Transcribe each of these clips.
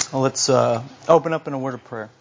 Well, let's open up in a word of prayer.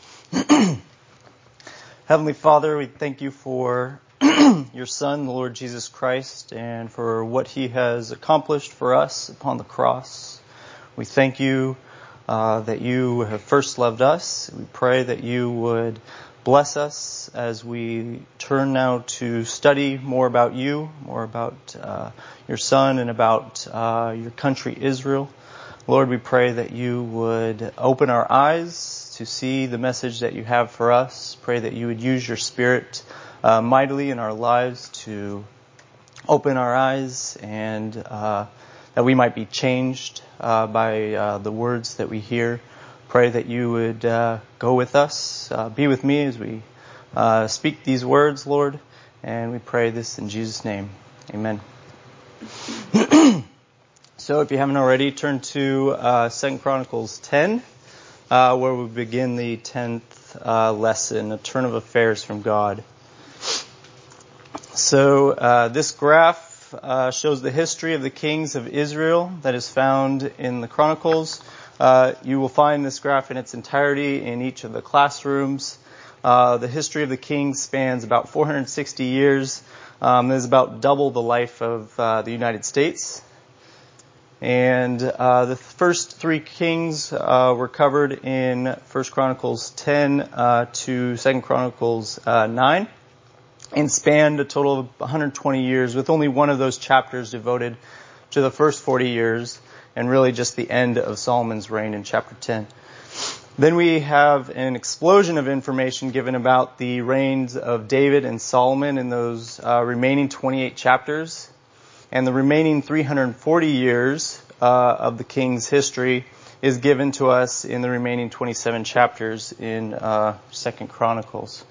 Heavenly Father, we thank you for your Son, the Lord Jesus Christ, and for what he has accomplished for us upon the cross. We thank you that you have first loved us. We pray that you would bless us as we turn now to study more about you, more about your Son, and about your country, Israel. Lord, we pray that you would open our eyes to see the message that you have for us. Pray that you would use your Spirit mightily in our lives to open our eyes and that we might be changed by the words that we hear. Pray that you would go with us, be with me as we speak these words, Lord. And we pray this in Jesus' name. Amen. So if you haven't already, turn to 2 Chronicles 10, where we begin the 10th lesson, a turn of affairs from God. So this graph shows the history of the kings of Israel that is found in the Chronicles. You will find this graph in its entirety in each of the classrooms. The history of the kings spans about 460 years. It is about double the life of the United States. And the first three kings were covered in 1 Chronicles 10 to 2 Chronicles 9 and spanned a total of 120 years, with only one of those chapters devoted to the first 40 years and really just the end of Solomon's reign in chapter 10. Then we have an explosion of information given about the reigns of David and Solomon in those remaining 28 chapters. And the remaining 340 years of the king's history is given to us in the remaining 27 chapters in 2 Chronicles.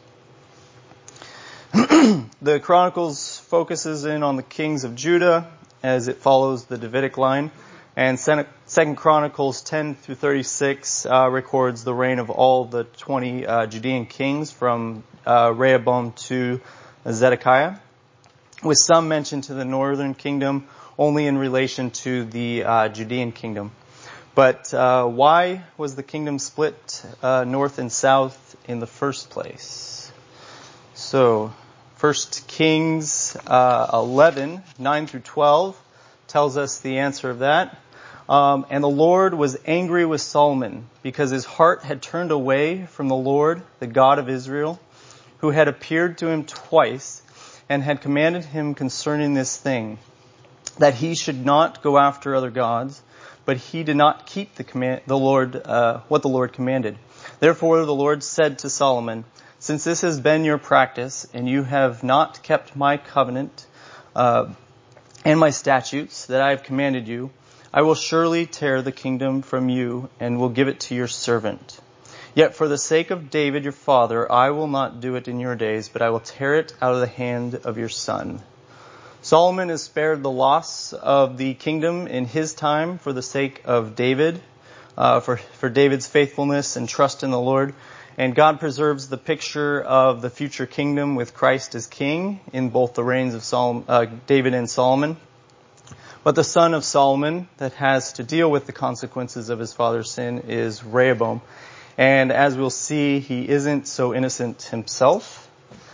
The Chronicles focuses in on the kings of Judah as it follows the Davidic line. And 2 Chronicles 10 through 36 records the reign of all the 20 Judean kings from Rehoboam to Zedekiah, with some mention to the northern kingdom only in relation to the Judean kingdom. But why was the kingdom split north and south in the first place? So, 1 Kings 11, 9 through 12 tells us the answer of that. And the Lord was angry with Solomon because his heart had turned away from the Lord, the God of Israel, who had appeared to him twice and had commanded him concerning this thing, that he should not go after other gods, but he did not keep what the Lord commanded. Therefore the Lord said to Solomon, since this has been your practice, and you have not kept my covenant and my statutes that I have commanded you, I will surely tear the kingdom from you and will give it to your servant. Yet for the sake of David your father, I will not do it in your days, but I will tear it out of the hand of your son. Solomon is spared the loss of the kingdom in his time for the sake of David, for David's faithfulness and trust in the Lord. And God preserves the picture of the future kingdom with Christ as king in both the reigns of David and Solomon. But the son of Solomon that has to deal with the consequences of his father's sin is Rehoboam. And as we'll see, he isn't so innocent himself.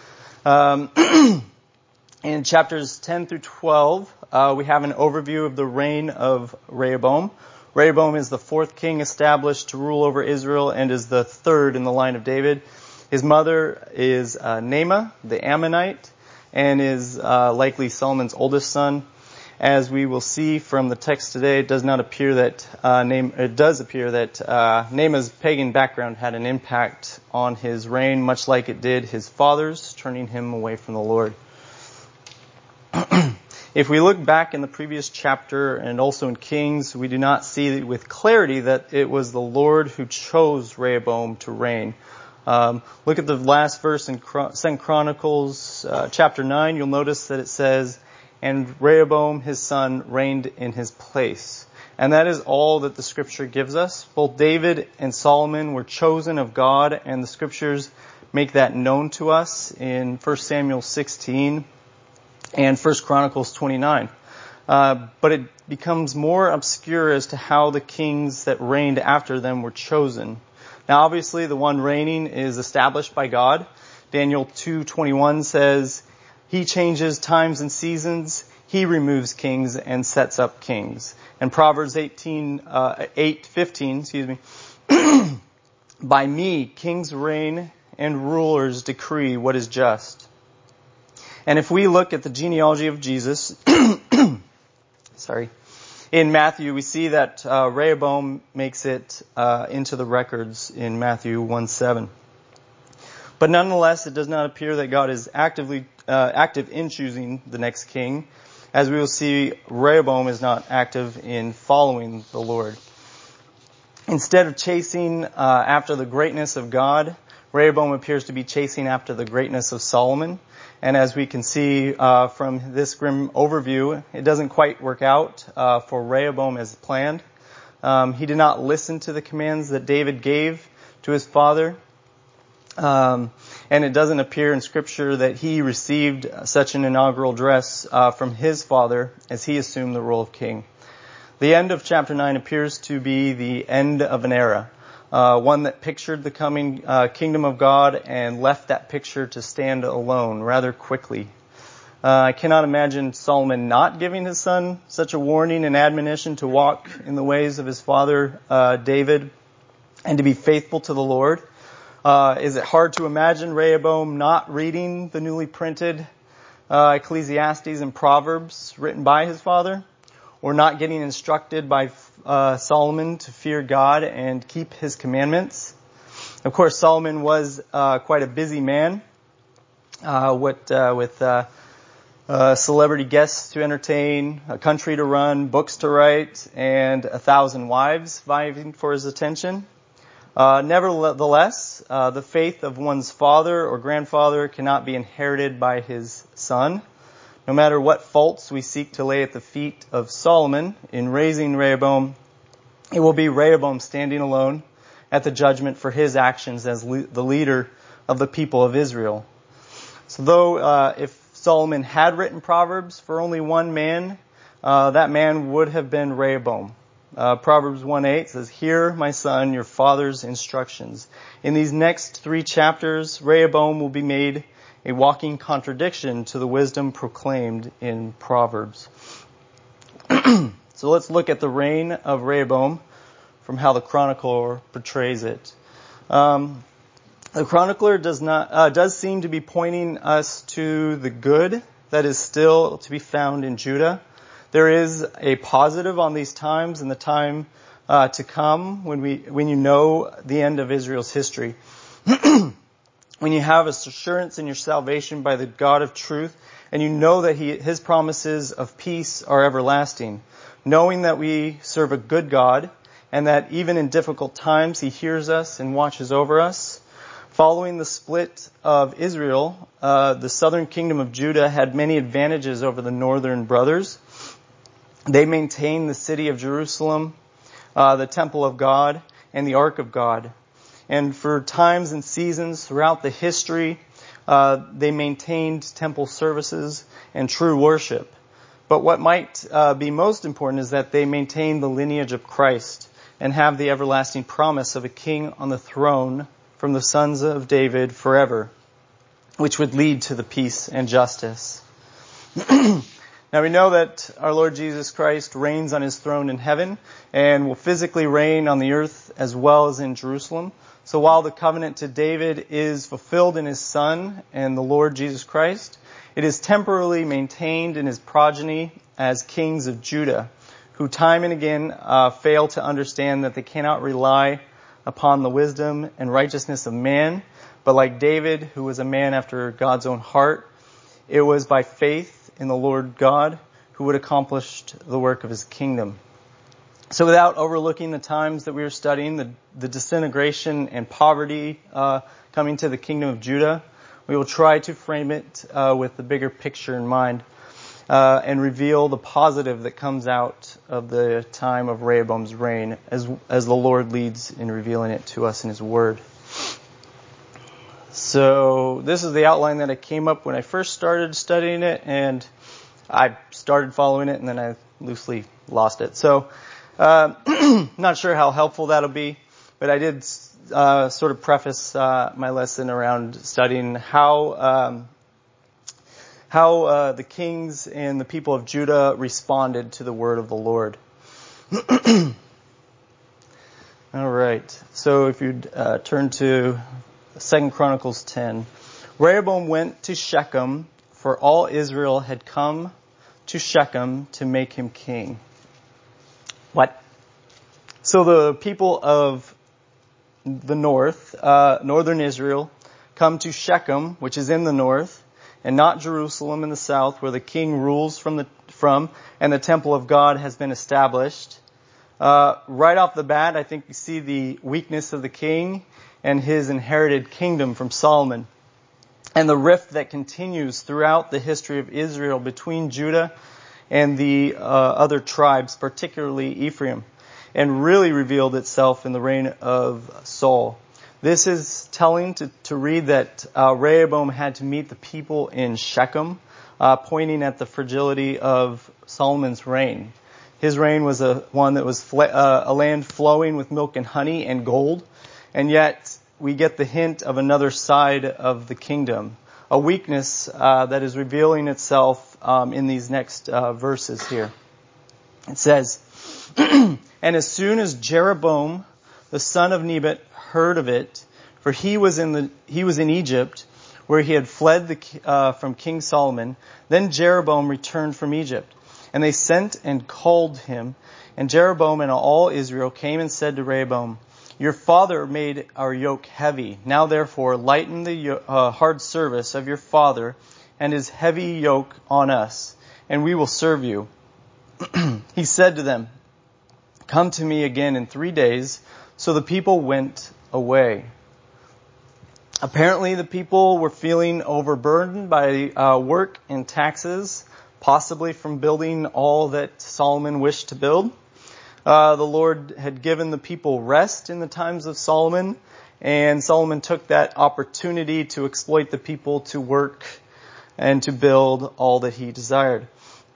In chapters 10 through 12, we have an overview of the reign of Rehoboam. Rehoboam is the fourth king established to rule over Israel and is the third in the line of David. His mother is Naamah, the Ammonite, and is likely Solomon's oldest son. As we will see from the text today, it does appear that Naamah's pagan background had an impact on his reign, much like it did his father's, turning him away from the Lord. If we look back in the previous chapter and also in Kings, we do not see with clarity that it was the Lord who chose Rehoboam to reign. Look at the last verse in 2 Chronicles chapter 9. You'll notice that it says, and Rehoboam his son reigned in his place. And that is all that the scripture gives us. Both David and Solomon were chosen of God, and the scriptures make that known to us in 1 Samuel 16 and 1 Chronicles 29. but it becomes more obscure as to how the kings that reigned after them were chosen. Now, obviously, the one reigning is established by God. Daniel 2:21 says, He changes times and seasons. He removes kings and sets up kings. And Proverbs 8:15, by me, kings reign and rulers decree what is just. And if we look at the genealogy of Jesus, in Matthew, we see that Rehoboam makes it into the records in Matthew 1:7. But nonetheless, it does not appear that God is active in choosing the next king. As we will see, Rehoboam is not active in following the Lord. Instead of chasing after the greatness of God, Rehoboam appears to be chasing after the greatness of Solomon. And as we can see from this grim overview, it doesn't quite work out for Rehoboam as planned. He did not listen to the commands that David gave to his father. And it doesn't appear in Scripture that he received such an inaugural address from his father as he assumed the role of king. The end of chapter 9 appears to be the end of an era, one that pictured the coming kingdom of God and left that picture to stand alone rather quickly. I cannot imagine Solomon not giving his son such a warning and admonition to walk in the ways of his father David and to be faithful to the Lord. Is it hard to imagine Rehoboam not reading the newly printed Ecclesiastes and Proverbs written by his father, or not getting instructed by Solomon to fear God and keep his commandments? Of course, Solomon was quite a busy man, with celebrity guests to entertain, a country to run, books to write, and 1,000 wives vying for his attention. Nevertheless, the faith of one's father or grandfather cannot be inherited by his son. No matter what faults we seek to lay at the feet of Solomon in raising Rehoboam, it will be Rehoboam standing alone at the judgment for his actions as the leader of the people of Israel. So though if Solomon had written Proverbs for only one man, that man would have been Rehoboam. Proverbs 1:8 says, Hear, my son, your father's instructions. In these next 3 chapters, Rehoboam will be made a walking contradiction to the wisdom proclaimed in Proverbs. So let's look at the reign of Rehoboam from how the chronicler portrays it. The chronicler does seem to be pointing us to the good that is still to be found in Judah. There is a positive on these times and the time to come when you know the end of Israel's history. When you have assurance in your salvation by the God of truth, and you know that His promises of peace are everlasting, knowing that we serve a good God, and that even in difficult times He hears us and watches over us. Following the split of Israel, the southern kingdom of Judah had many advantages over the northern brothers. They maintained the city of Jerusalem, the temple of God, and the ark of God. And for times and seasons throughout the history, they maintained temple services and true worship. But what might be most important is that they maintained the lineage of Christ and have the everlasting promise of a king on the throne from the sons of David forever, which would lead to the peace and justice. Now we know that our Lord Jesus Christ reigns on His throne in heaven and will physically reign on the earth as well as in Jerusalem. So while the covenant to David is fulfilled in His Son and the Lord Jesus Christ, it is temporarily maintained in His progeny as kings of Judah, who time and again fail to understand that they cannot rely upon the wisdom and righteousness of man, but like David, who was a man after God's own heart, it was by faith in the Lord God who would accomplish the work of His kingdom. So without overlooking the times that we are studying, the disintegration and poverty coming to the kingdom of Judah, we will try to frame it with the bigger picture in mind and reveal the positive that comes out of the time of Rehoboam's reign as the Lord leads in revealing it to us in His Word. So this is the outline that I came up when I first started studying it, and I started following it, and then I loosely lost it. So, not sure how helpful that'll be, but I did sort of preface my lesson around studying how the kings and the people of Judah responded to the word of the Lord. All right. So if you'd turn to 2 Chronicles 10. Rehoboam went to Shechem, for all Israel had come to Shechem to make him king. What? So the people of the north, northern Israel, come to Shechem, which is in the north, and not Jerusalem in the south, where the king rules from, and the temple of God has been established. Right off the bat, I think you see the weakness of the king and his inherited kingdom from Solomon, and the rift that continues throughout the history of Israel between Judah and the other tribes, particularly Ephraim, and really revealed itself in the reign of Saul. This is telling to read that Rehoboam had to meet the people in Shechem, pointing at the fragility of Solomon's reign. His reign was one that was a land flowing with milk and honey and gold, and yet we get the hint of another side of the kingdom, a weakness that is revealing itself in these next verses here. It says, "And as soon as Jeroboam, the son of Nebat, heard of it, for he was in Egypt, where he had fled from King Solomon, then Jeroboam returned from Egypt. And they sent and called him, and Jeroboam and all Israel came and said to Rehoboam, 'Your father made our yoke heavy. Now therefore lighten the hard service of your father and his heavy yoke on us, and we will serve you.' He said to them, 'Come to me again in 3 days.' So the people went away." Apparently the people were feeling overburdened by work and taxes, possibly from building all that Solomon wished to build. The Lord had given the people rest in the times of Solomon, and Solomon took that opportunity to exploit the people to work and to build all that he desired.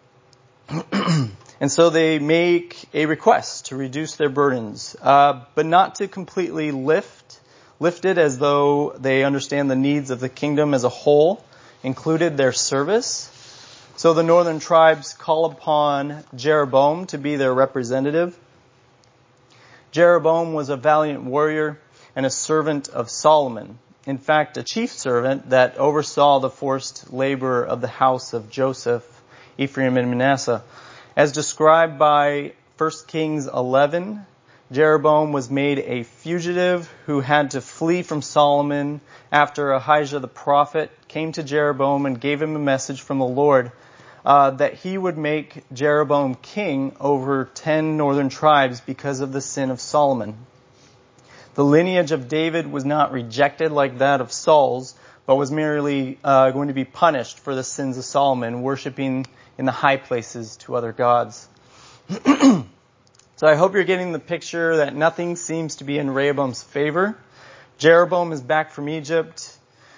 And so they make a request to reduce their burdens, but not to completely lift it, as though they understand the needs of the kingdom as a whole, included their service. So the northern tribes call upon Jeroboam to be their representative. Jeroboam was a valiant warrior and a servant of Solomon. In fact, a chief servant that oversaw the forced labor of the house of Joseph, Ephraim, and Manasseh. As described by 1 Kings 11, Jeroboam was made a fugitive who had to flee from Solomon after Ahijah the prophet came to Jeroboam and gave him a message from the Lord that he would make Jeroboam king over 10 northern tribes because of the sin of Solomon. The lineage of David was not rejected like that of Saul's, but was merely going to be punished for the sins of Solomon, worshiping in the high places to other gods. So I hope you're getting the picture that nothing seems to be in Rehoboam's favor. Jeroboam is back from Egypt,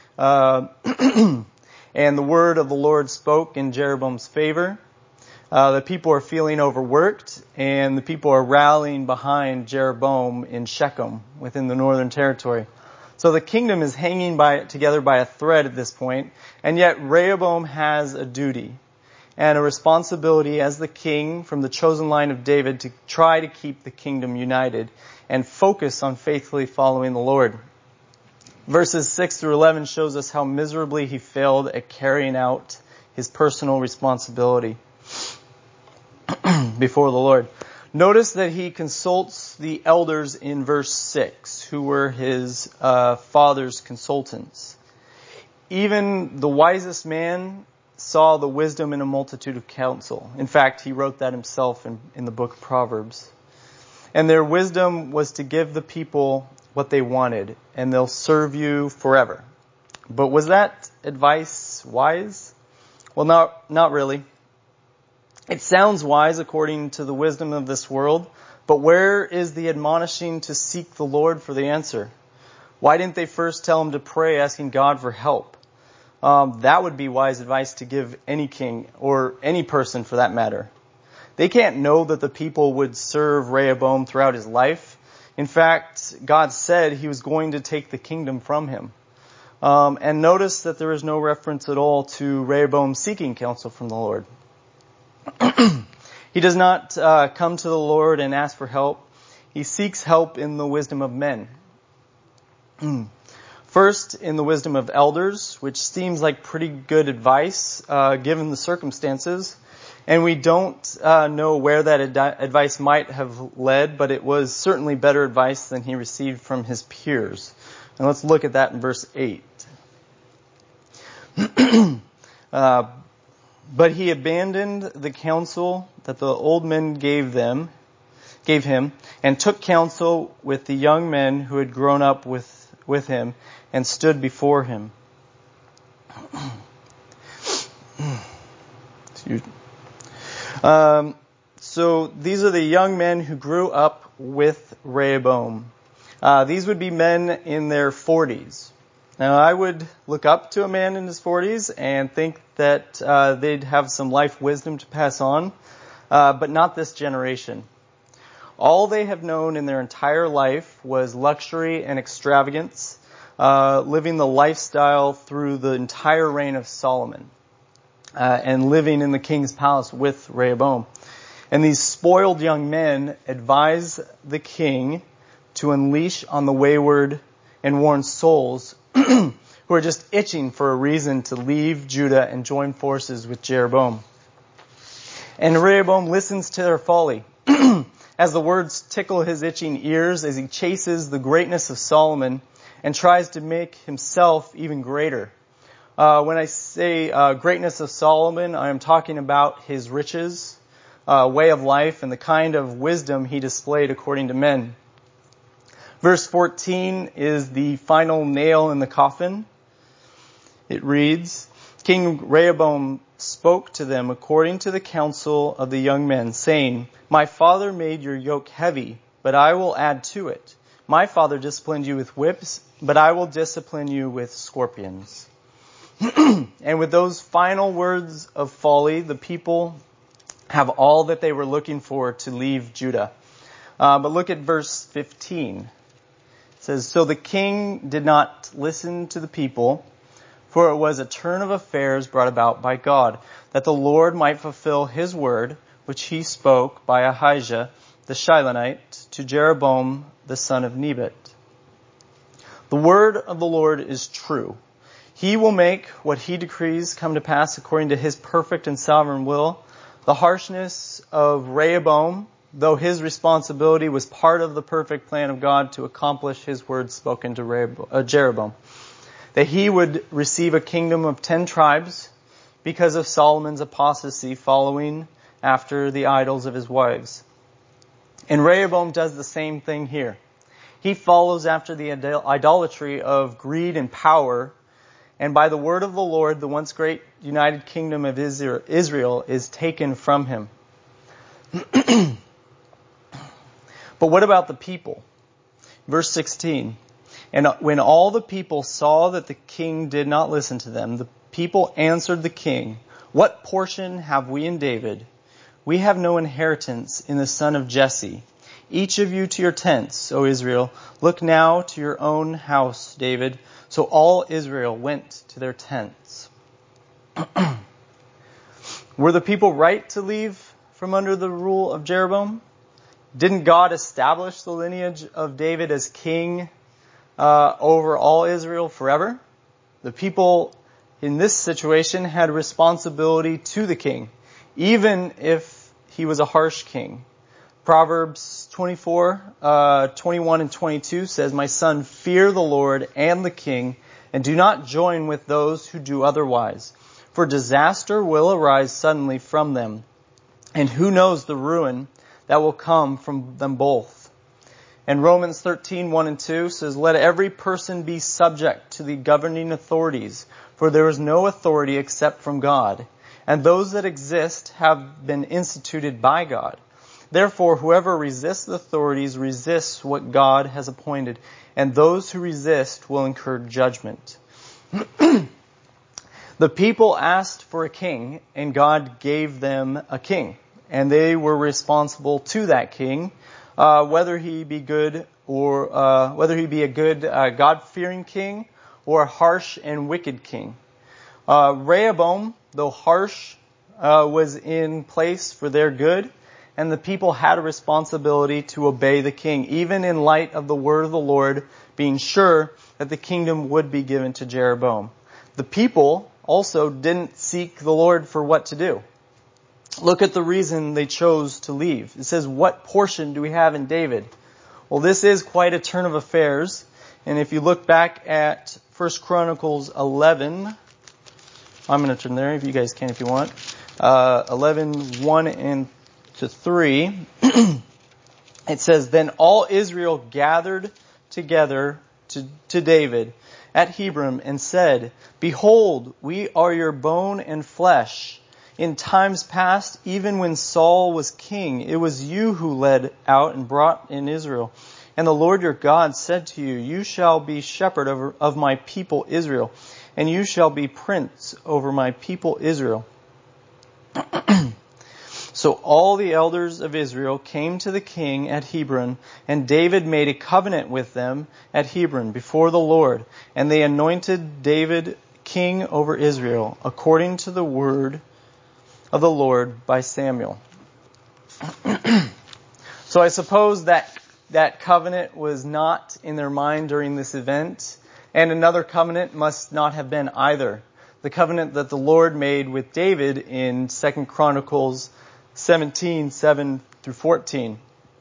and the word of the Lord spoke in Jeroboam's favor. The people are feeling overworked, and the people are rallying behind Jeroboam in Shechem within the northern territory. So the kingdom is hanging together by a thread at this point, and yet Rehoboam has a duty and a responsibility as the king from the chosen line of David to try to keep the kingdom united and focus on faithfully following the Lord. Verses 6 through 11 shows us how miserably he failed at carrying out his personal responsibility before the Lord. Notice that he consults the elders in verse 6, who were his father's consultants. Even the wisest man saw the wisdom in a multitude of counsel. In fact, he wrote that himself in the book of Proverbs. And their wisdom was to give the people what they wanted, and they'll serve you forever. But was that advice wise? Well, not really. It sounds wise according to the wisdom of this world, but where is the admonishing to seek the Lord for the answer? Why didn't they first tell him to pray, asking God for help? that would be wise advice to give any king or any person for that matter. They can't know that the people would serve Rehoboam throughout his life. In fact, God said he was going to take the kingdom from him. And notice that there is no reference at all to Rehoboam seeking counsel from the Lord. He does not come to the Lord and ask for help. He seeks help in the wisdom of men. First, in the wisdom of elders, which seems like pretty good advice given the circumstances. And we don't know where that advice might have led, but it was certainly better advice than he received from his peers. And let's look at that in verse 8. But he abandoned the counsel that the old men gave him, and took counsel with the young men who had grown up with him and stood before him. So these are the young men who grew up with Rehoboam. These would be men in their 40s. Now, I would look up to a man in his 40s and think that they'd have some life wisdom to pass on, but not this generation. All they have known in their entire life was luxury and extravagance, living the lifestyle through the entire reign of Solomon, and living in the king's palace with Rehoboam. And these spoiled young men advise the king to unleash on the wayward and worn souls who are just itching for a reason to leave Judah and join forces with Jeroboam. And Rehoboam listens to their folly as the words tickle his itching ears as he chases the greatness of Solomon and tries to make himself even greater. When I say greatness of Solomon, I am talking about his riches, way of life, and the kind of wisdom he displayed according to men. Verse 14 is the final nail in the coffin. It reads, King Rehoboam spoke to them according to the counsel of the young men, saying, My father made your yoke heavy, but I will add to it. My father disciplined you with whips, but I will discipline you with scorpions. And with those final words of folly, the people have all that they were looking for to leave Judah. But look at verse 15. It says, So the king did not listen to the people, for it was a turn of affairs brought about by God, that the Lord might fulfill his word, which he spoke by Ahijah the Shilonite to Jeroboam the son of Nebat. The word of the Lord is true. He will make what he decrees come to pass according to his perfect and sovereign will. The harshness of Rehoboam, though his responsibility was part of the perfect plan of God to accomplish his word spoken to Jeroboam, that he would receive a kingdom of 10 tribes because of Solomon's apostasy following after the idols of his wives. And Rehoboam does the same thing here. He follows after the idolatry of greed and power, and by the word of the Lord, the once great united kingdom of Israel is taken from him. But what about the people? Verse 16. And when all the people saw that the king did not listen to them, the people answered the king, What portion have we in David? We have no inheritance in the son of Jesse. Each of you to your tents, O Israel. Look now to your own house, David. So all Israel went to their tents. Were the people right to leave from under the rule of Jeroboam? Didn't God establish the lineage of David as king over all Israel forever? The people in this situation had responsibility to the king, even if he was a harsh king. Proverbs 24, 21 and 22 says, My son, fear the Lord and the king, and do not join with those who do otherwise. For disaster will arise suddenly from them, and who knows the ruin that will come from them both. And Romans 13, 1 and 2 says, Let every person be subject to the governing authorities, for there is no authority except from God, and those that exist have been instituted by God. Therefore, whoever resists the authorities resists what God has appointed, and those who resist will incur judgment. The people asked for a king, and God gave them a king. And they were responsible to that king, whether he be good or whether he be a good God-fearing king or a harsh and wicked king. Rehoboam, though harsh, was in place for their good, and the people had a responsibility to obey the king, even in light of the word of the Lord, being sure that the kingdom would be given to Jeroboam. The people also didn't seek the Lord for what to do. Look at the reason they chose to leave. It says, what portion do we have in David? Well, this is quite a turn of affairs. And if you look back at 1 Chronicles 11, I'm going to turn there if you guys can if you want. 11, 1 and to 3. It says, Then all Israel gathered together to David at Hebron and said, Behold, we are your bone and flesh. In times past, even when Saul was king, it was you who led out and brought in Israel. And the Lord your God said to you, You shall be shepherd of my people Israel, and you shall be prince over my people Israel. So all the elders of Israel came to the king at Hebron, and David made a covenant with them at Hebron before the Lord. And they anointed David king over Israel, according to the word of the Lord by Samuel. So I suppose that covenant was not in their mind during this event, and another covenant must not have been either. The covenant that the Lord made with David in 2 Chronicles 17, 7 through 14,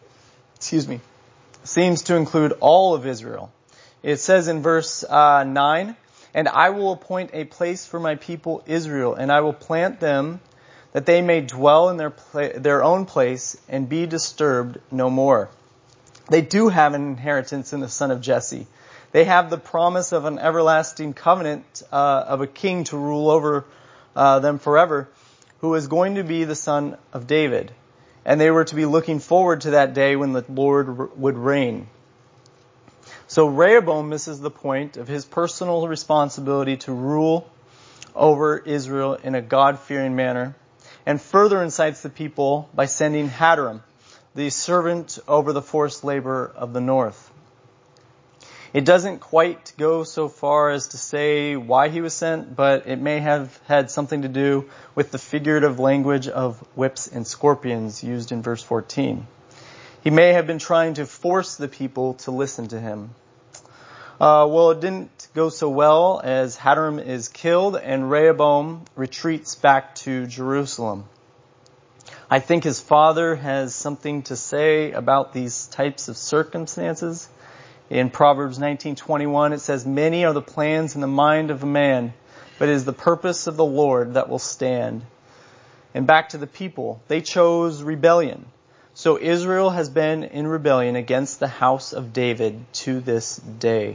seems to include all of Israel. It says in verse 9, And I will appoint a place for my people Israel, and I will plant them that they may dwell in their own place and be disturbed no more. They do have an inheritance in the son of Jesse. They have the promise of an everlasting covenant of a king to rule over them forever, who is going to be the son of David. And they were to be looking forward to that day when the Lord would reign. So Rehoboam misses the point of his personal responsibility to rule over Israel in a God-fearing manner, and further incites the people by sending Hadram, the servant over the forced labor of the north. It doesn't quite go so far as to say why he was sent, but it may have had something to do with the figurative language of whips and scorpions used in verse 14. He may have been trying to force the people to listen to him. Well, it didn't go so well, as Hadram is killed and Rehoboam retreats back to Jerusalem. I think his father has something to say about these types of circumstances. In Proverbs 19:21, it says, Many are the plans in the mind of a man, but it is the purpose of the Lord that will stand. And back to the people. They chose rebellion. So Israel has been in rebellion against the house of David to this day.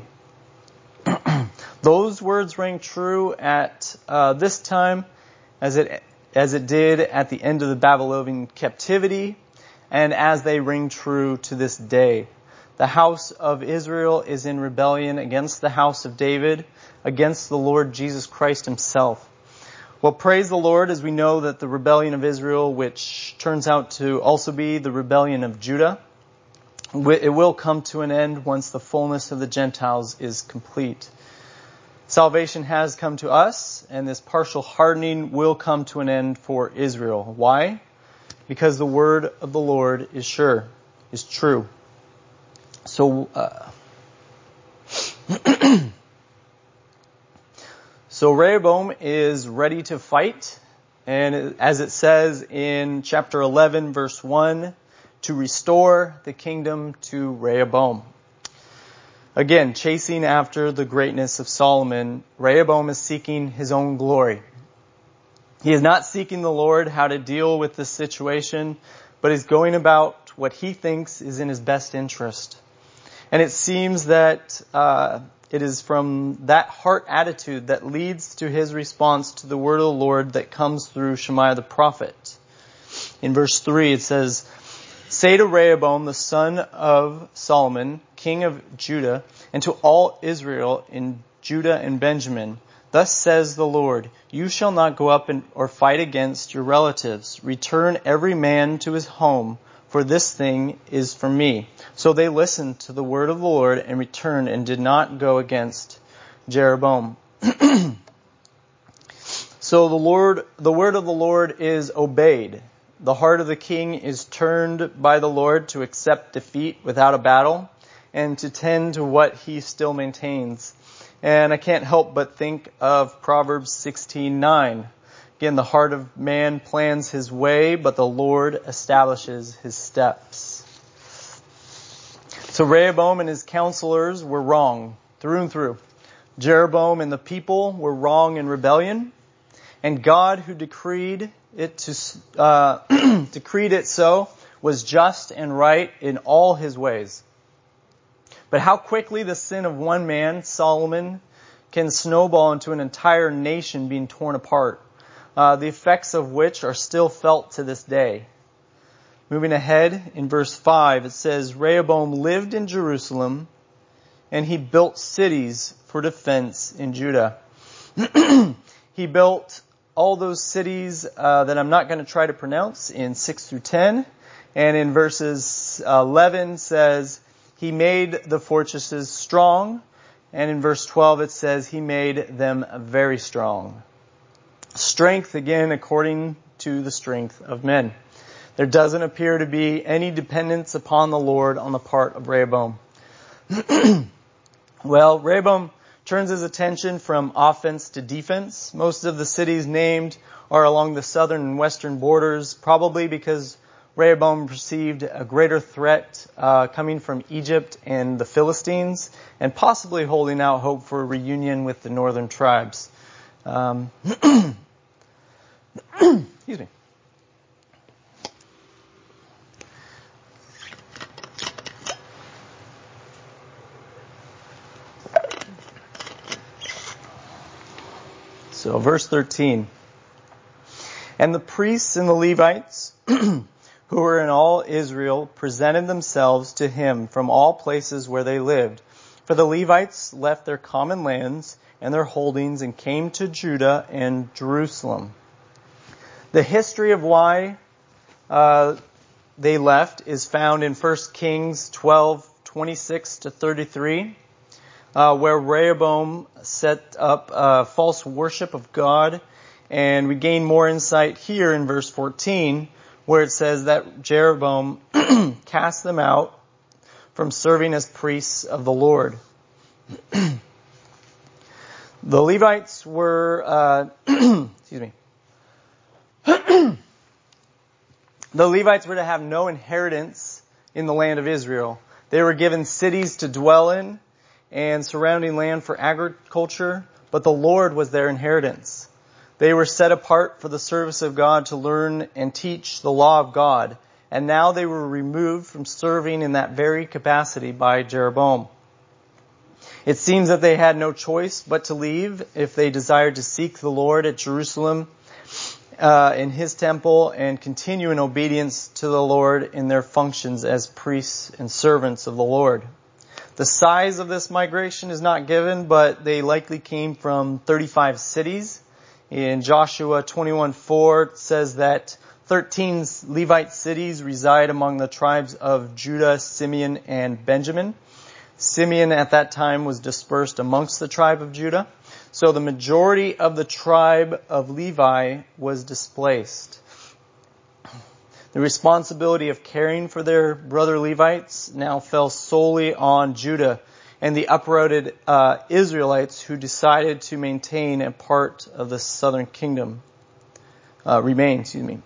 Those words rang true at this time as it did at the end of the Babylonian captivity, and as they ring true to this day. The house of Israel is in rebellion against the house of David, against the Lord Jesus Christ himself. Well, praise the Lord, as we know that the rebellion of Israel, which turns out to also be the rebellion of Judah, it will come to an end once the fullness of the Gentiles is complete. Salvation has come to us, and this partial hardening will come to an end for Israel. Why? Because the word of the Lord is sure, is true. So Rehoboam is ready to fight, and as it says in chapter 11, verse 1, to restore the kingdom to Rehoboam. Again, chasing after the greatness of Solomon, Rehoboam is seeking his own glory. He is not seeking the Lord how to deal with this situation, but is going about what he thinks is in his best interest. And it seems that it is from that heart attitude that leads to his response to the word of the Lord that comes through Shemaiah the prophet. In verse 3 it says, Say to Rehoboam, the son of Solomon, king of Judah, and to all Israel in Judah and Benjamin, Thus says the Lord, you shall not go up or fight against your relatives. Return every man to his home, for this thing is from me. So they listened to the word of the Lord and returned and did not go against Jeroboam. So the word of the Lord is obeyed. The heart of the king is turned by the Lord to accept defeat without a battle and to tend to what he still maintains. And I can't help but think of Proverbs 16:9. Again, the heart of man plans his way, but the Lord establishes his steps. So Rehoboam and his counselors were wrong through and through. Jeroboam and the people were wrong in rebellion. And God, who decreed it so, was just and right in all his ways. But how quickly the sin of one man, Solomon, can snowball into an entire nation being torn apart, the effects of which are still felt to this day. Moving ahead, in verse 5, it says, Rehoboam lived in Jerusalem, and he built cities for defense in Judah. He built all those cities that I'm not going to try to pronounce in 6 through 10. And in verses 11 says, he made the fortresses strong. And in verse 12 it says, he made them very strong. Strength, again, according to the strength of men. There doesn't appear to be any dependence upon the Lord on the part of Rehoboam. Well, Rehoboam turns his attention from offense to defense. Most of the cities named are along the southern and western borders, probably because Rehoboam perceived a greater threat coming from Egypt and the Philistines, and possibly holding out hope for a reunion with the northern tribes. Excuse me. So verse 13. And the priests and the Levites who were in all Israel presented themselves to him from all places where they lived. For the Levites left their common lands and their holdings and came to Judah and Jerusalem. The history of why they left is found in 1 Kings 12:26 to 33. Where Rehoboam set up false worship of God. And we gain more insight here in verse 14, where it says that Jeroboam cast them out from serving as priests of the Lord. The Levites were, excuse me. The Levites were to have no inheritance in the land of Israel. They were given cities to dwell in and surrounding land for agriculture, but the Lord was their inheritance. They were set apart for the service of God to learn and teach the law of God, and now they were removed from serving in that very capacity by Jeroboam. It seems that they had no choice but to leave if they desired to seek the Lord at Jerusalem in his temple and continue in obedience to the Lord in their functions as priests and servants of the Lord. The size of this migration is not given, but they likely came from 35 cities. In Joshua 21:4, it says that 13 Levite cities reside among the tribes of Judah, Simeon, and Benjamin. Simeon at that time was dispersed amongst the tribe of Judah. So the majority of the tribe of Levi was displaced. The responsibility of caring for their brother Levites now fell solely on Judah and the uprooted Israelites who decided to maintain a part of the southern kingdom. Deuteronomy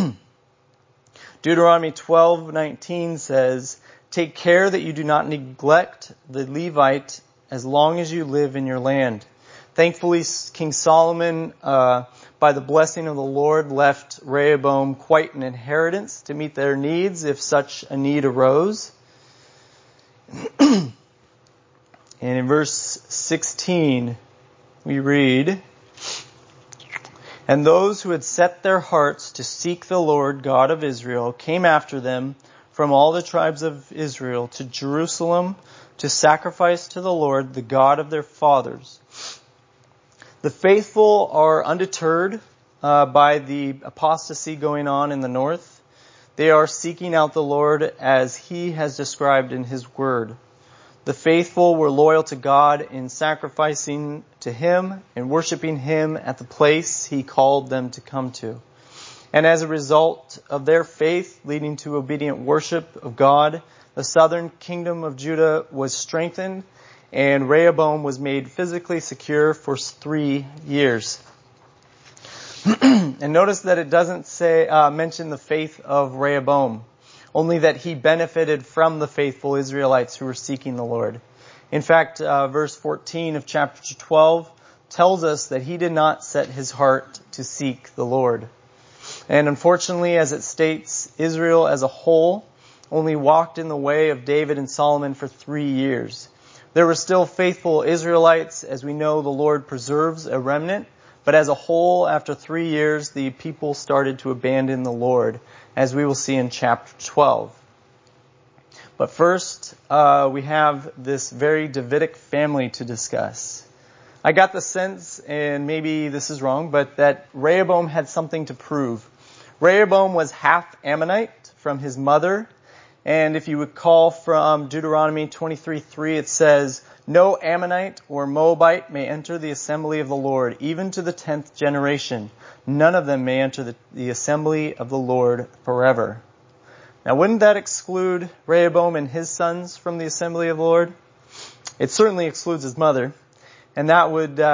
12:19 says, "Take care that you do not neglect the Levite as long as you live in your land." Thankfully, King Solomon, by the blessing of the Lord, left Rehoboam quite an inheritance to meet their needs if such a need arose. And in verse 16, we read, "And those who had set their hearts to seek the Lord God of Israel came after them from all the tribes of Israel to Jerusalem to sacrifice to the Lord, the God of their fathers. The faithful are undeterred by the apostasy going on in the north. They are seeking out the Lord as He has described in His Word. The faithful were loyal to God in sacrificing to Him and worshiping Him at the place He called them to come to. And as a result of their faith leading to obedient worship of God, the southern kingdom of Judah was strengthened, and Rehoboam was made physically secure for 3 years. And notice that it doesn't mention the faith of Rehoboam, only that he benefited from the faithful Israelites who were seeking the Lord. In fact, verse 14 of chapter 12 tells us that he did not set his heart to seek the Lord. And unfortunately, as it states, Israel as a whole only walked in the way of David and Solomon for 3 years. There were still faithful Israelites. As we know, the Lord preserves a remnant. But as a whole, after 3 years, the people started to abandon the Lord, as we will see in chapter 12. But first, we have this very Davidic family to discuss. I got the sense, and maybe this is wrong, but that Rehoboam had something to prove. Rehoboam was half Ammonite from his mother. And if you recall from Deuteronomy 23:3, it says, "No Ammonite or Moabite may enter the assembly of the Lord, even to the 10th generation. None of them may enter the assembly of the Lord forever." Now, wouldn't that exclude Rehoboam and his sons from the assembly of the Lord? It certainly excludes his mother. And that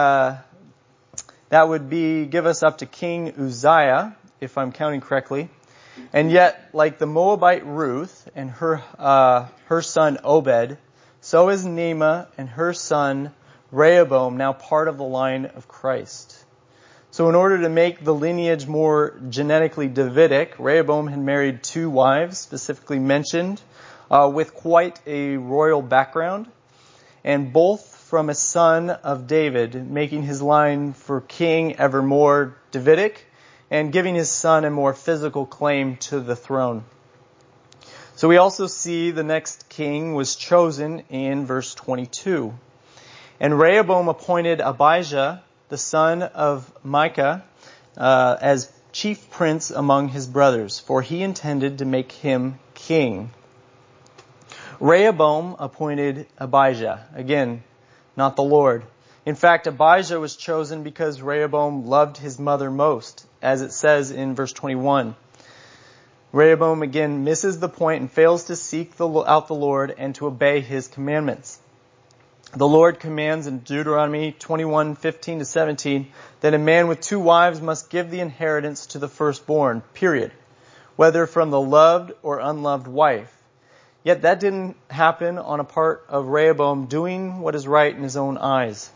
would give us up to King Uzziah, if I'm counting correctly. And yet, like the Moabite Ruth and her son Obed, so is Naamah and her son Rehoboam now part of the line of Christ. So in order to make the lineage more genetically Davidic, Rehoboam had married 2 wives, specifically mentioned, with quite a royal background, and both from a son of David, making his line for king ever more Davidic, and giving his son a more physical claim to the throne. So we also see the next king was chosen in verse 22. And Rehoboam appointed Abijah, the son of Micah, as chief prince among his brothers, for he intended to make him king. Rehoboam appointed Abijah. Again, not the Lord. In fact, Abijah was chosen because Rehoboam loved his mother most, as it says in verse 21. Rehoboam again misses the point and fails to seek out the Lord and to obey His commandments. The Lord commands in Deuteronomy 21:15-17 that a man with 2 wives must give the inheritance to the firstborn, period, whether from the loved or unloved wife. Yet that didn't happen on a part of Rehoboam doing what is right in his own eyes.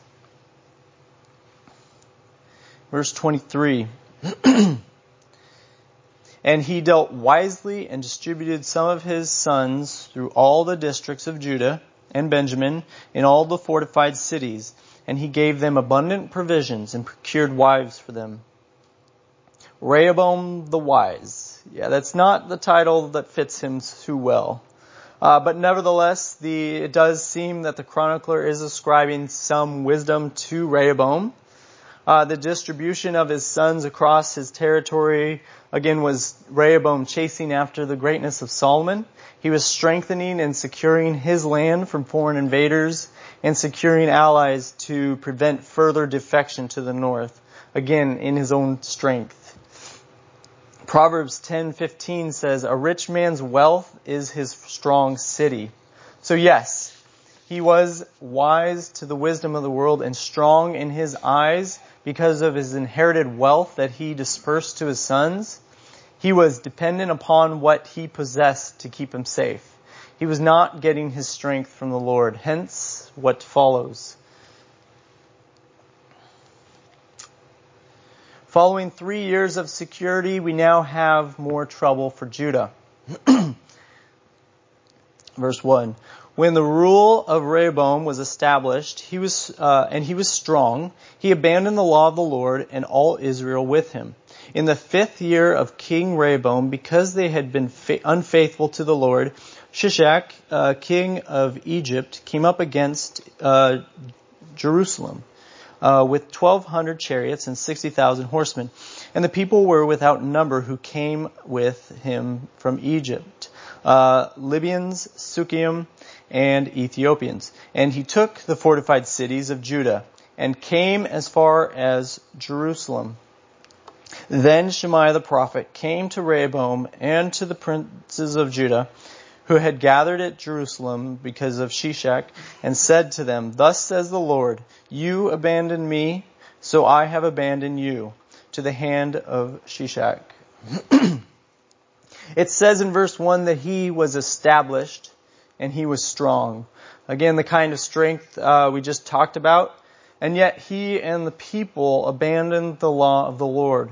Verse 23. And he dealt wisely and distributed some of his sons through all the districts of Judah and Benjamin in all the fortified cities, and he gave them abundant provisions and procured wives for them. Rehoboam the Wise. Yeah, that's not the title that fits him too well. But nevertheless, it does seem that the chronicler is ascribing some wisdom to Rehoboam. The distribution of his sons across his territory, again, was Rehoboam chasing after the greatness of Solomon. He was strengthening and securing his land from foreign invaders and securing allies to prevent further defection to the north, again, in his own strength. Proverbs 10:15 says, "A rich man's wealth is his strong city." So yes, he was wise to the wisdom of the world and strong in his eyes because of his inherited wealth that he dispersed to his sons. He was dependent upon what he possessed to keep him safe. He was not getting his strength from the Lord, hence what follows. Following 3 years of security, we now have more trouble for Judah. Verse 1. When the rule of Rehoboam was established, he was strong, he abandoned the law of the Lord and all Israel with him. In the 5th year of King Rehoboam, because they had been unfaithful to the Lord, Shishak, king of Egypt, came up against Jerusalem. with 1,200 chariots and 60,000 horsemen. And the people were without number who came with him from Egypt, Libyans, Sukkiim, and Ethiopians. And he took the fortified cities of Judah and came as far as Jerusalem. Then Shemaiah the prophet came to Rehoboam and to the princes of Judah, who had gathered at Jerusalem because of Shishak, and said to them, Thus says the Lord, you abandoned me, so I have abandoned you to the hand of Shishak. It says in verse 1 that he was established and he was strong. Again, the kind of strength we just talked about. And yet he and the people abandoned the law of the Lord.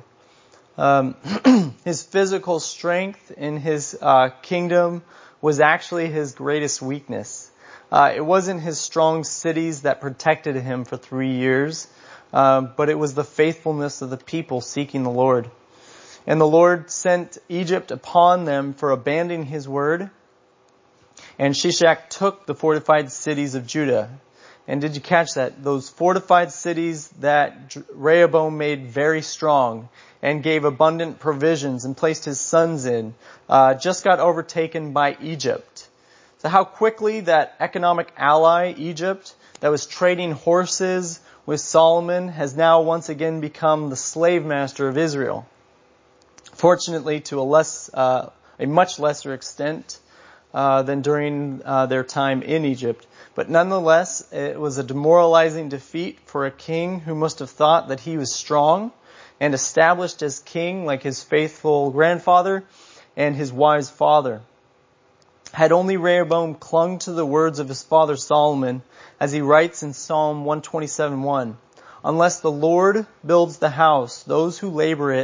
His physical strength in his kingdom was actually his greatest weakness. It wasn't his strong cities that protected him for 3 years, but it was the faithfulness of the people seeking the Lord. And the Lord sent Egypt upon them for abandoning his word. And Shishak took the fortified cities of Judah. And did you catch that? Those fortified cities that Rehoboam made very strong and gave abundant provisions and placed his sons in, just got overtaken by Egypt. So how quickly that economic ally, Egypt, that was trading horses with Solomon, has now once again become the slave master of Israel. Fortunately, to a much lesser extent than during their time in Egypt. But nonetheless, it was a demoralizing defeat for a king who must have thought that he was strong and established as king like his faithful grandfather and his wise father. Had only Rehoboam clung to the words of his father Solomon, as he writes in Psalm 127:1, Unless the Lord builds the house, those who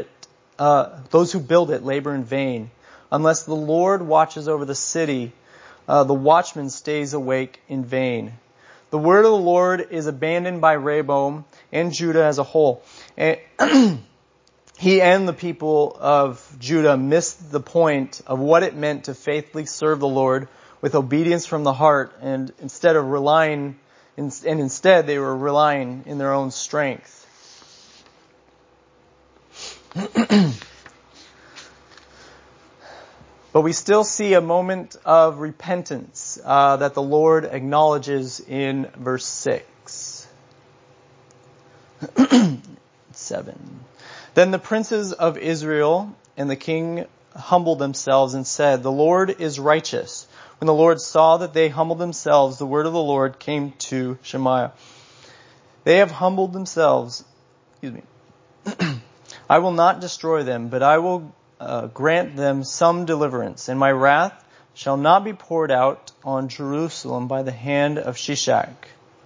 build it labor in vain. Unless the Lord watches over the city, the watchman stays awake in vain. The word of the Lord is abandoned by Rehoboam and Judah as a whole. He and the people of Judah missed the point of what it meant to faithfully serve the Lord with obedience from the heart, and instead they were relying in their own strength. But we still see a moment of repentance that the Lord acknowledges in verse 6. 7. Then the princes of Israel and the king humbled themselves and said, The Lord is righteous. When the Lord saw that they humbled themselves, the word of the Lord came to Shemaiah. They have humbled themselves. I will not destroy them, but I will grant them some deliverance, and my wrath shall not be poured out on Jerusalem by the hand of Shishak.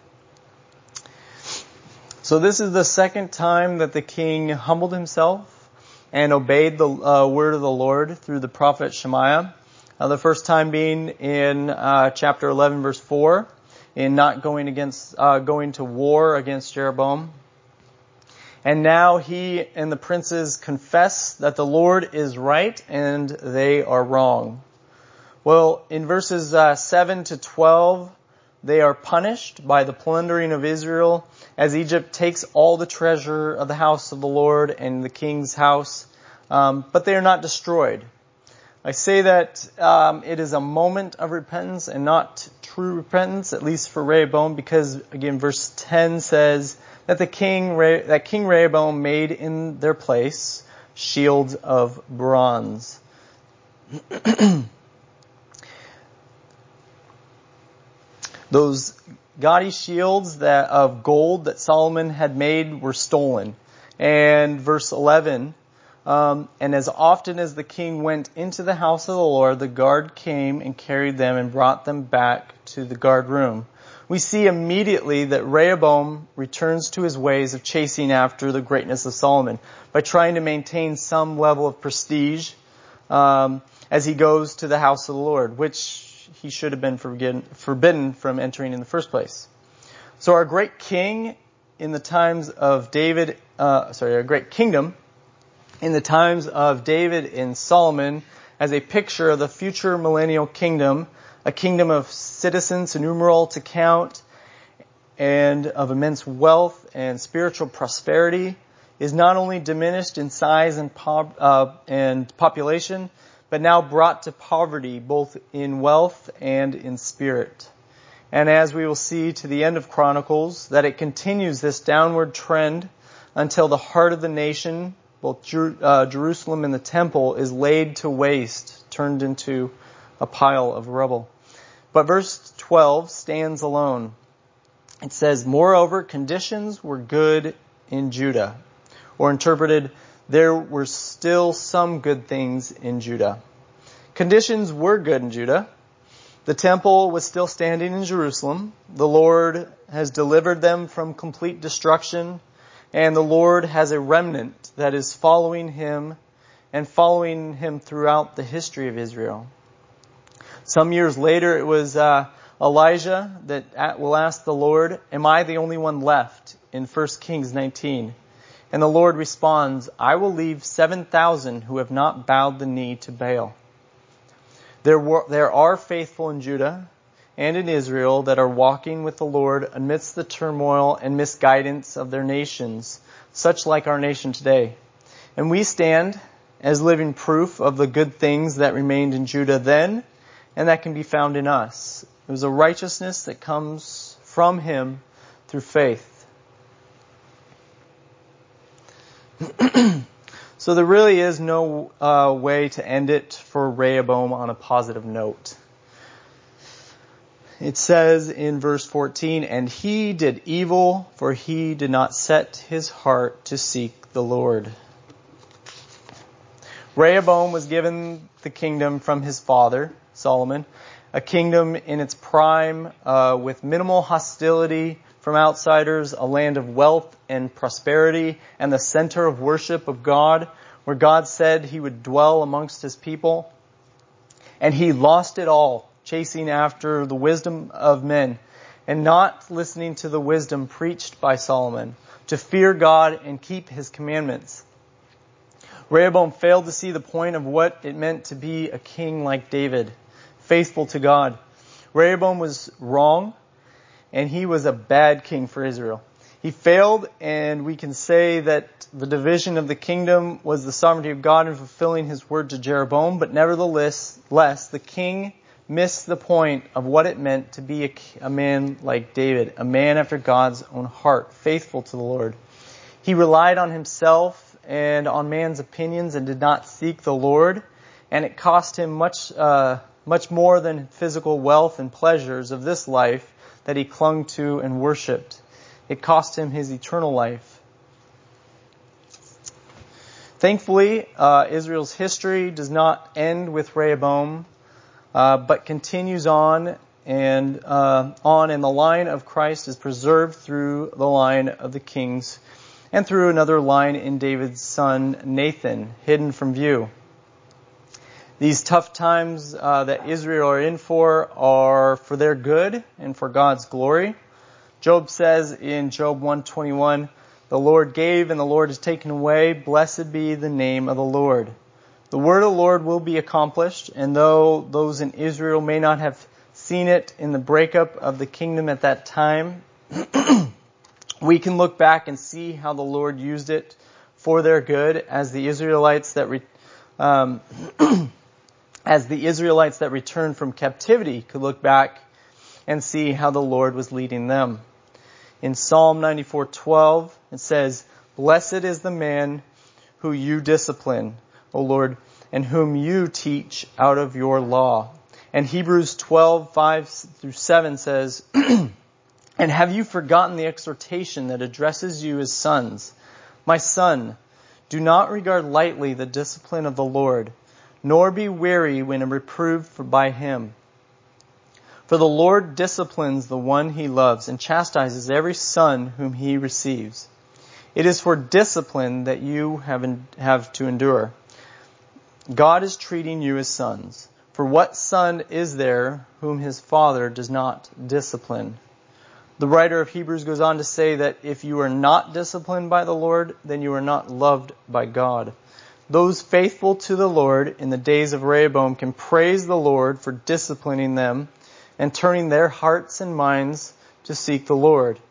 So this is the second time that the king humbled himself and obeyed the word of the Lord through the prophet Shemaiah. The first time being in chapter 11, verse 4, in not going to war against Jeroboam. And now he and the princes confess that the Lord is right and they are wrong. Well, in verses 7 to 12, they are punished by the plundering of Israel as Egypt takes all the treasure of the house of the Lord and the king's house, but they are not destroyed. I say that it is a moment of repentance and not true repentance, at least for Rehoboam, because again, verse 10 says that King Rehoboam made in their place shields of bronze. Those gaudy shields of gold that Solomon had made were stolen. And verse 11, and as often as the king went into the house of the Lord, the guard came and carried them and brought them back to the guard room. We see immediately that Rehoboam returns to his ways of chasing after the greatness of Solomon by trying to maintain some level of prestige as he goes to the house of the Lord, which he should have been forbidden from entering in the first place. So our great king in the times of David, our great kingdom in the times of David and Solomon as a picture of the future millennial kingdom, a kingdom of citizens innumerable to count, and of immense wealth and spiritual prosperity is not only diminished in size and population, but now brought to poverty both in wealth and in spirit. And as we will see to the end of Chronicles, that it continues this downward trend until the heart of the nation, both Jerusalem and the temple, is laid to waste, turned into a pile of rubble. But verse 12 stands alone. It says, "Moreover, conditions were good in Judah." Or interpreted, there were still some good things in Judah. Conditions were good in Judah. The temple was still standing in Jerusalem. The Lord has delivered them from complete destruction. And the Lord has a remnant that is following him and following him throughout the history of Israel. Some years later, it was Elijah that will ask the Lord, "Am I the only one left?" in 1 Kings 19. And the Lord responds, "I will leave 7,000 who have not bowed the knee to Baal." There are faithful in Judah and in Israel that are walking with the Lord amidst the turmoil and misguidance of their nations, such like our nation today. And we stand as living proof of the good things that remained in Judah then, and that can be found in us. It was a righteousness that comes from him through faith. So there really is no way to end it for Rehoboam on a positive note. It says in verse 14, "And he did evil, for he did not set his heart to seek the Lord." Rehoboam was given the kingdom from his father, Solomon, a kingdom in its prime with minimal hostility from outsiders, a land of wealth and prosperity, and the center of worship of God, where God said he would dwell amongst his people. And he lost it all, chasing after the wisdom of men, and not listening to the wisdom preached by Solomon, to fear God and keep his commandments. Rehoboam failed to see the point of what it meant to be a king like David, faithful to God. Rehoboam was wrong, and he was a bad king for Israel. He failed, and we can say that the division of the kingdom was the sovereignty of God in fulfilling his word to Jeroboam, but nevertheless, the king missed the point of what it meant to be a man like David, a man after God's own heart, faithful to the Lord. He relied on himself and on man's opinions and did not seek the Lord, and it cost him much more than physical wealth and pleasures of this life that he clung to and worshipped. It cost him his eternal life. Thankfully, Israel's history does not end with Rehoboam, but continues on, and the line of Christ is preserved through the line of the kings and through another line in David's son Nathan, hidden from view. These tough times that Israel are in are for their good and for God's glory. Job says in Job 1:21, "The Lord gave and the Lord has taken away. Blessed be the name of the Lord." The word of the Lord will be accomplished, and though those in Israel may not have seen it in the breakup of the kingdom at that time, we can look back and see how the Lord used it for their good, as the Israelites that returned from captivity could look back and see how the Lord was leading them. In Psalm 94:12, it says, "Blessed is the man who you discipline, O Lord, and whom you teach out of your law." And Hebrews 12:5-7 says, "And have you forgotten the exhortation that addresses you as sons? My son, do not regard lightly the discipline of the Lord, nor be weary when reproved by him. For the Lord disciplines the one he loves and chastises every son whom he receives. It is for discipline that you have to endure. God is treating you as sons. For what son is there whom his father does not discipline?" The writer of Hebrews goes on to say that if you are not disciplined by the Lord, then you are not loved by God. Those faithful to the Lord in the days of Rehoboam can praise the Lord for disciplining them and turning their hearts and minds to seek the Lord.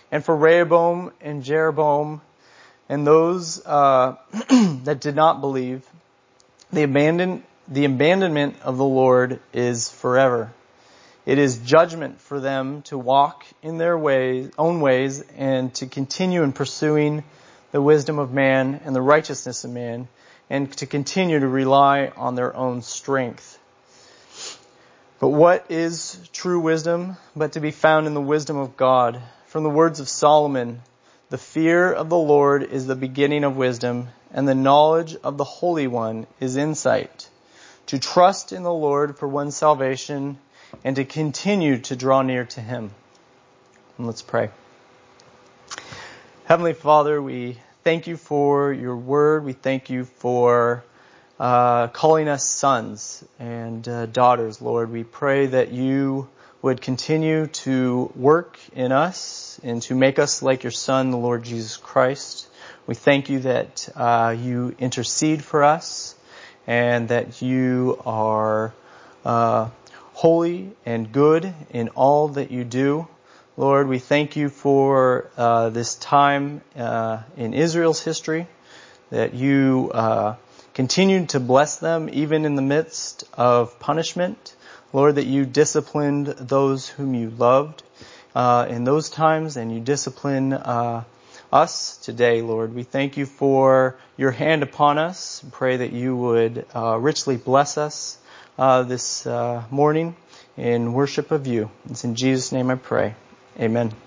And for Rehoboam and Jeroboam and those that did not believe, the abandonment of the Lord is forever. It is judgment for them to walk in their own ways and to continue in pursuing the wisdom of man and the righteousness of man, and to continue to rely on their own strength. But what is true wisdom but to be found in the wisdom of God? From the words of Solomon, the fear of the Lord is the beginning of wisdom, and the knowledge of the Holy One is insight. To trust in the Lord for one's salvation, and to continue to draw near to Him. And let's pray. Heavenly Father, we thank you for your word. We thank you for calling us sons and daughters, Lord. We pray that you would continue to work in us and to make us like your Son, the Lord Jesus Christ. We thank you that you intercede for us and that you are holy and good in all that you do. Lord, we thank you for this time in Israel's history, that you continued to bless them even in the midst of punishment. Lord, that you disciplined those whom you loved in those times, and you discipline us today, Lord. We thank you for your hand upon us. Pray that you would richly bless us this morning in worship of you. It's in Jesus' name I pray. Amen.